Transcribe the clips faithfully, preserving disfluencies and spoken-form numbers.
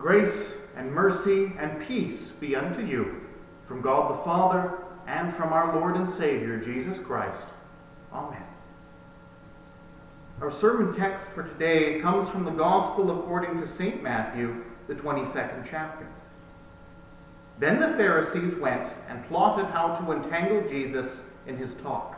Grace and mercy and peace be unto you from God the Father and from our Lord and Savior, Jesus Christ. Amen. Our sermon text for today comes from the Gospel according to Saint Matthew, the twenty-second chapter. Then the Pharisees went and plotted how to entangle Jesus in his talk.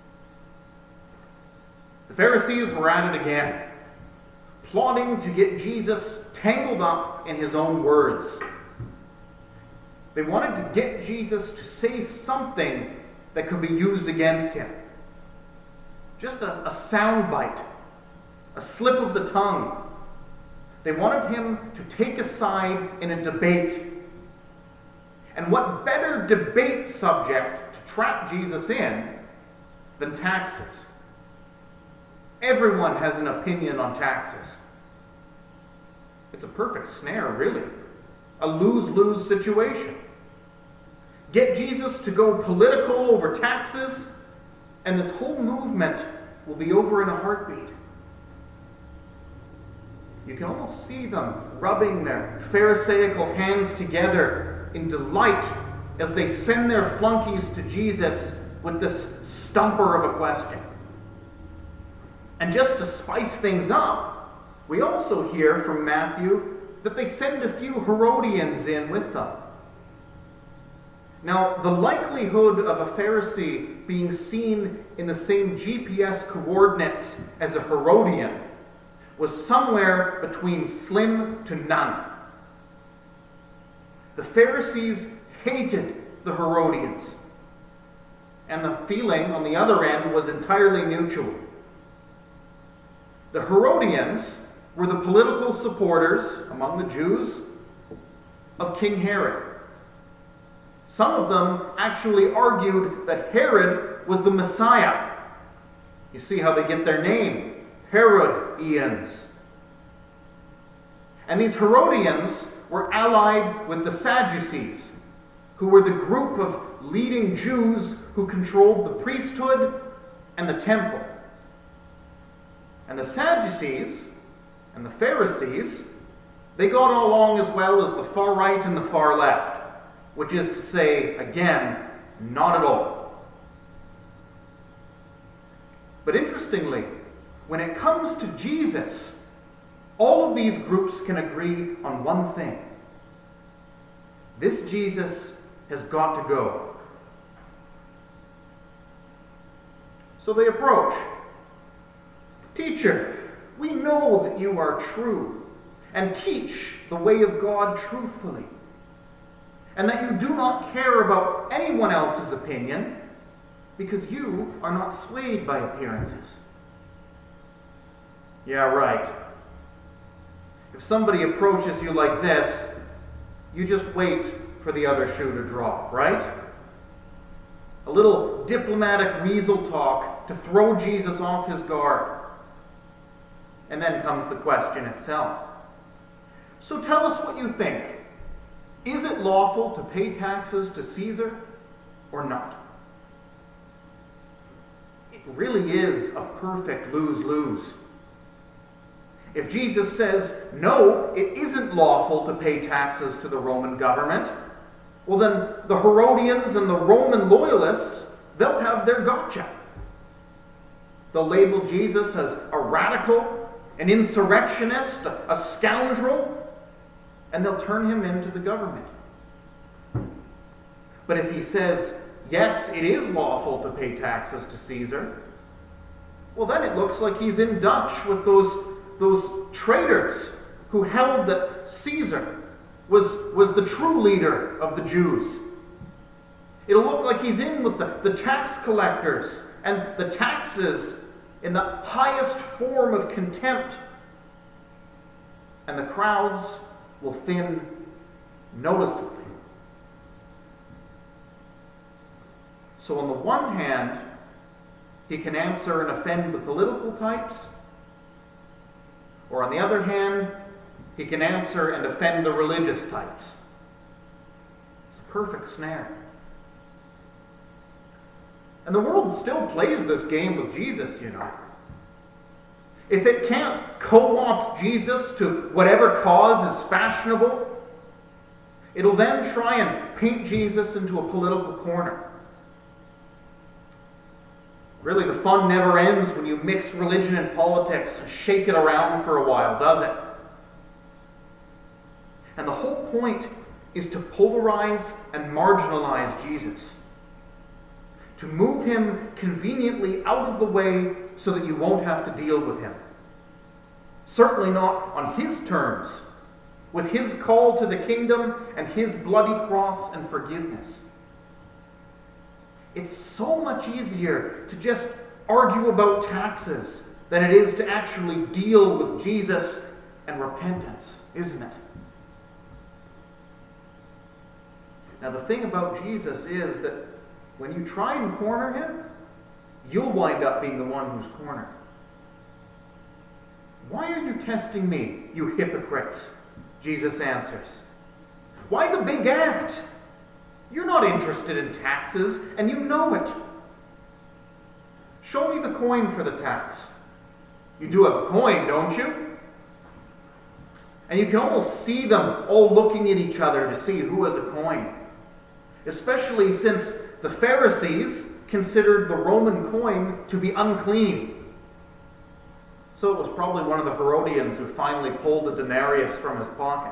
The Pharisees were at it again, plotting to get Jesus tangled up in his own words. They wanted to get Jesus to say something that could be used against him. Just a, a soundbite, a slip of the tongue. They wanted him to take a side in a debate. And what better debate subject to trap Jesus in than taxes? Everyone has an opinion on taxes. It's a perfect snare, really. A lose-lose situation. Get Jesus to go political over taxes, and this whole movement will be over in a heartbeat. You can almost see them rubbing their pharisaical hands together in delight as they send their flunkies to Jesus with this stumper of a question. And just to spice things up, we also hear from Matthew that they send a few Herodians in with them. Now, the likelihood of a Pharisee being seen in the same G P S coordinates as a Herodian was somewhere between slim to none. The Pharisees hated the Herodians, and the feeling on the other end was entirely mutual. The Herodians were the political supporters among the Jews of King Herod. Some of them actually argued that Herod was the Messiah. You see how they get their name, Herodians. And these Herodians were allied with the Sadducees, who were the group of leading Jews who controlled the priesthood and the temple. And the Sadducees and the Pharisees, they got along as well as the far right and the far left, which is to say, again, not at all. But interestingly, when it comes to Jesus, all of these groups can agree on one thing. This Jesus has got to go. So they approach. Teacher, we know that you are true and teach the way of God truthfully, and that you do not care about anyone else's opinion because you are not swayed by appearances. Yeah, right. If somebody approaches you like this, you just wait for the other shoe to drop, right? A little diplomatic weasel talk to throw Jesus off his guard. And then comes the question itself. So tell us what you think. Is it lawful to pay taxes to Caesar or not? It really is a perfect lose-lose. If Jesus says, no, it isn't lawful to pay taxes to the Roman government, well then the Herodians and the Roman loyalists, they'll have their gotcha. They'll label Jesus as a radical, an insurrectionist, a scoundrel, and they'll turn him into the government. But if he says, yes, it is lawful to pay taxes to Caesar, well then it looks like he's in Dutch with those, those traitors who held that Caesar was, was the true leader of the Jews. It'll look like he's in with the, the tax collectors and the taxes in the highest form of contempt. And the crowds will thin noticeably. So on the one hand, he can answer and offend the political types. Or on the other hand, he can answer and offend the religious types. It's a perfect snare. And the world still plays this game with Jesus, you know. if it can't co-opt Jesus to whatever cause is fashionable, it'll then try and paint Jesus into a political corner. Really, the fun never ends when you mix religion and politics and shake it around for a while, does it? And the whole point is to polarize and marginalize Jesus. To move him conveniently out of the way so that you won't have to deal with him. Certainly not on his terms, with his call to the kingdom and his bloody cross and forgiveness. It's so much easier to just argue about taxes than it is to actually deal with Jesus and repentance, isn't it? Now, the thing about Jesus is that when you try and corner him, you'll wind up being the one who's cornered. Why are you testing me, you hypocrites? Jesus answers. Why the big act? You're not interested in taxes, and you know it. Show me the coin for the tax. You do have a coin, don't you? And you can almost see them all looking at each other to see who has a coin. Especially since the Pharisees considered the Roman coin to be unclean. So it was probably one of the Herodians who finally pulled a denarius from his pocket.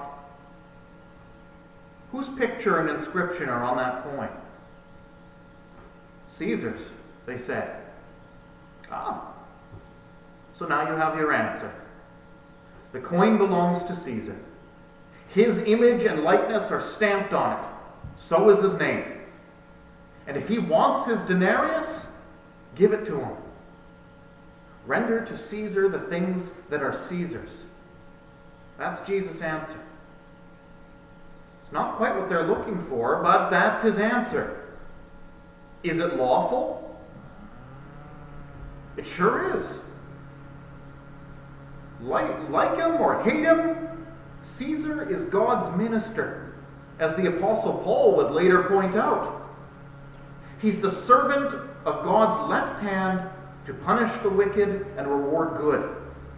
Whose picture and inscription are on that coin? Caesar's, they said. Ah. So now you have your answer. The coin belongs to Caesar. His image and likeness are stamped on it. So is his name. And if he wants his denarius, give it to him. Render to Caesar the things that are Caesar's. That's Jesus' answer. It's not quite what they're looking for, but that's his answer. Is it lawful? It sure is. Like, like him or hate him, Caesar is God's minister, as the Apostle Paul would later point out. He's the servant of God's left hand to punish the wicked and reward good.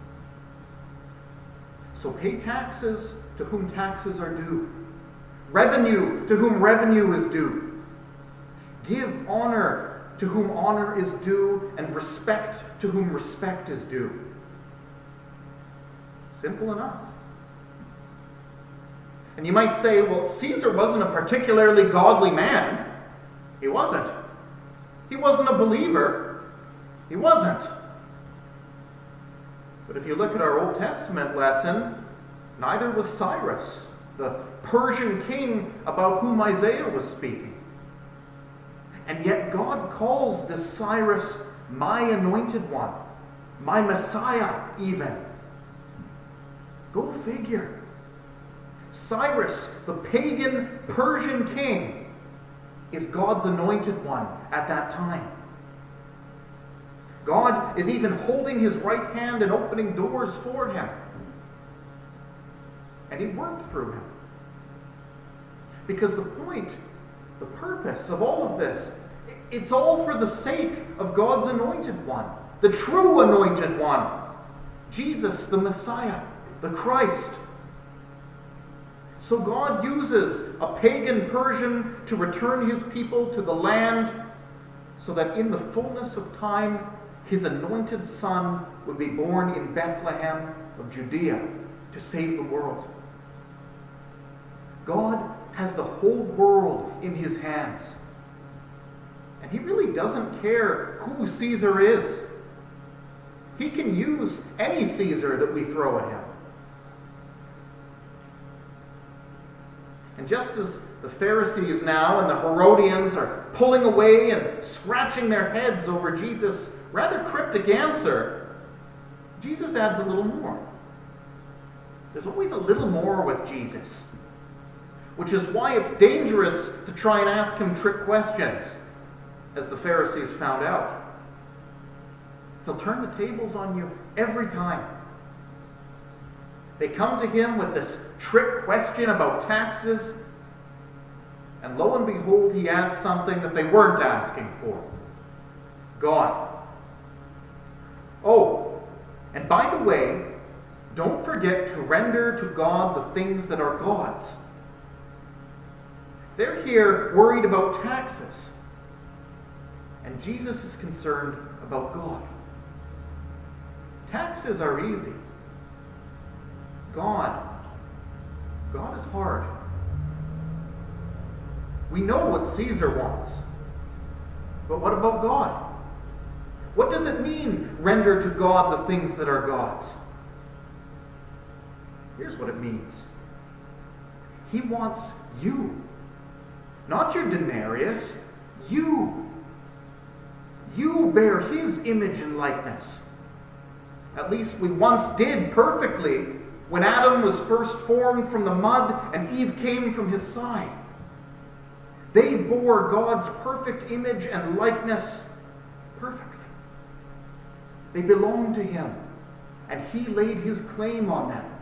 So pay taxes to whom taxes are due. Revenue to whom revenue is due. Give honor to whom honor is due, and respect to whom respect is due. Simple enough. And you might say, well, Caesar wasn't a particularly godly man. He wasn't. He wasn't a believer. He wasn't. But if you look at our Old Testament lesson, neither was Cyrus, the Persian king about whom Isaiah was speaking. And yet God calls this Cyrus my anointed one, my Messiah even. Go figure. Cyrus, the pagan Persian king, is God's anointed one at that time. God is even holding his right hand and opening doors for him. And he worked through him. Because the point, the purpose of all of this, it's all for the sake of God's anointed one, the true anointed one, Jesus, the Messiah, the Christ. So God uses a pagan Persian to return his people to the land so that in the fullness of time, his anointed son would be born in Bethlehem of Judea to save the world. God has the whole world in his hands. And he really doesn't care who Caesar is. He can use any Caesar that we throw at him. And just as the Pharisees now and the Herodians are pulling away and scratching their heads over Jesus' rather cryptic answer, Jesus adds a little more. There's always a little more with Jesus, which is why it's dangerous to try and ask him trick questions, as the Pharisees found out. He'll turn the tables on you every time. They come to him with this trick question about taxes, and lo and behold, he adds something that they weren't asking for. God. Oh, and by the way, don't forget to render to God the things that are God's. They're here worried about taxes, and Jesus is concerned about God. Taxes are easy. God, God is hard. We know what Caesar wants, but what about God? What does it mean, render to God the things that are God's? Here's what it means. He wants you. Not your denarius. You. You bear his image and likeness. At least we once did perfectly when Adam was first formed from the mud and Eve came from his side. They bore God's perfect image and likeness perfectly. They belonged to him, and he laid his claim on them.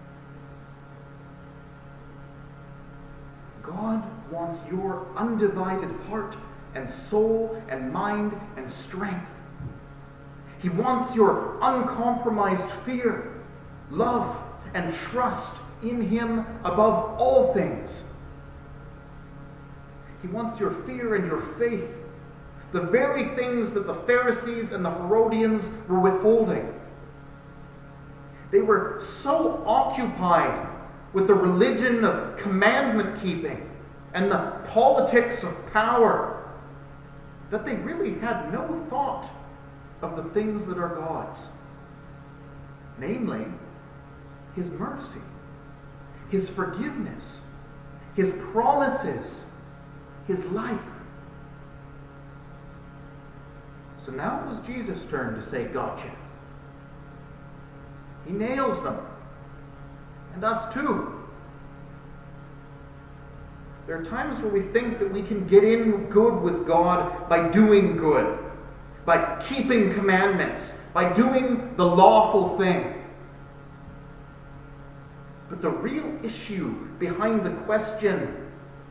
God wants your undivided heart and soul and mind and strength. He wants your uncompromised fear, love, and trust in him above all things. He wants your fear and your faith, the very things that the Pharisees and the Herodians were withholding. They were so occupied with the religion of commandment keeping and the politics of power that they really had no thought of the things that are God's. Namely, his mercy, his forgiveness, his promises, his life. So now it was Jesus' turn to say, gotcha. He nails them. And us too. There are times where we think that we can get in good with God by doing good, by keeping commandments, by doing the lawful thing. But the real issue behind the question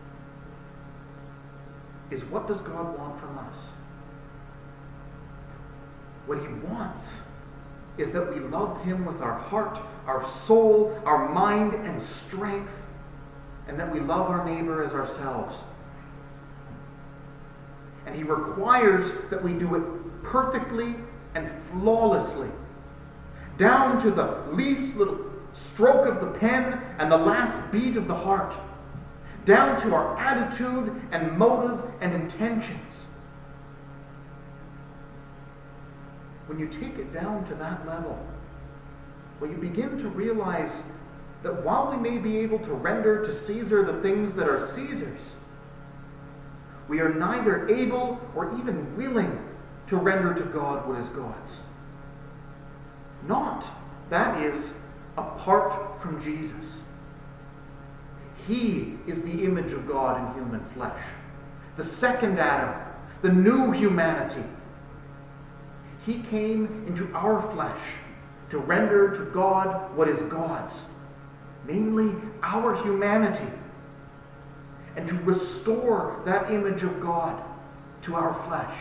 is, what does God want from us? What he wants is that we love him with our heart, our soul, our mind, and strength, and that we love our neighbor as ourselves. And he requires that we do it perfectly and flawlessly, down to the least little stroke of the pen and the last beat of the heart, down to our attitude and motive and intentions. When you take it down to that level, well, you begin to realize that while we may be able to render to Caesar the things that are Caesar's, we are neither able or even willing to render to God what is God's. Not, that is, apart from Jesus. He is the image of God in human flesh, the second Adam, the new humanity. He came into our flesh to render to God what is God's, namely our humanity, and to restore that image of God to our flesh.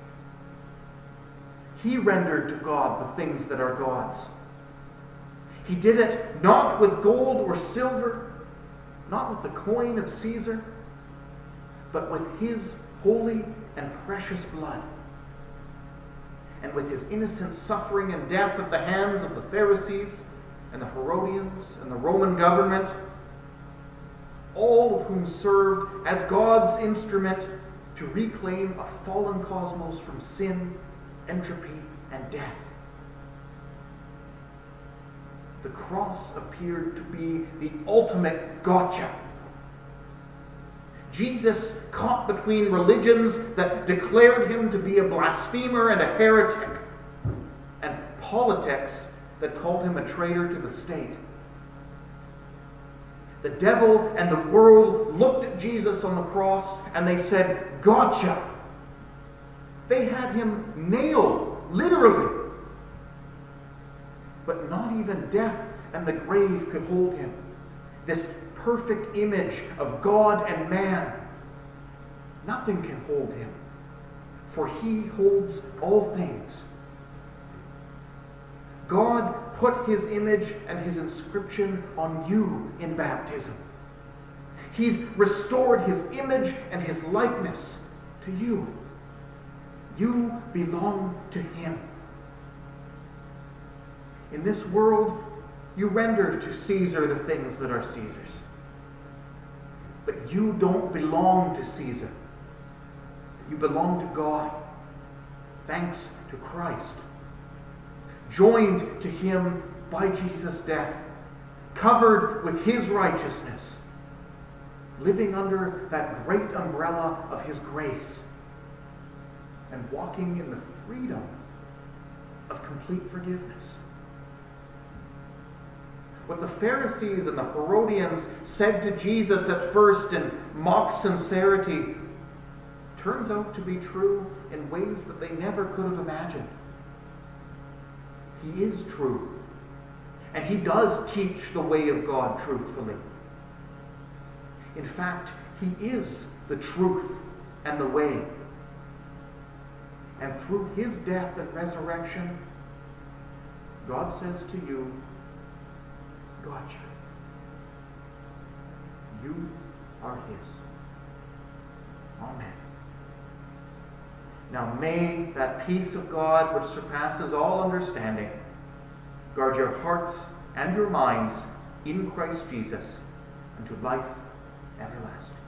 He rendered to God the things that are God's. He did it not with gold or silver, not with the coin of Caesar, but with his holy and precious blood, and with his innocent suffering and death at the hands of the Pharisees and the Herodians and the Roman government, all of whom served as God's instrument to reclaim a fallen cosmos from sin, entropy, and death. The cross appeared to be the ultimate gotcha. Jesus caught between religions that declared him to be a blasphemer and a heretic, and politics that called him a traitor to the state. The devil and the world looked at Jesus on the cross and they said, gotcha. They had him nailed, literally. But not even death and the grave could hold him. This perfect image of God and man. Nothing can hold him, for he holds all things. God put his image and his inscription on you in baptism. He's restored his image and his likeness to you. You belong to him. In this world, you render to Caesar the things that are Caesar's. But you don't belong to Caesar. You belong to God, thanks to Christ. Joined to him by Jesus' death, covered with his righteousness, living under that great umbrella of his grace, and walking in the freedom of complete forgiveness. What the Pharisees and the Herodians said to Jesus at first in mock sincerity turns out to be true in ways that they never could have imagined. He is true, and he does teach the way of God truthfully. In fact, he is the truth and the way. And through his death and resurrection, God says to you, gotcha. You are his. Amen. Now may that peace of God, which surpasses all understanding, guard your hearts and your minds in Christ Jesus unto life everlasting.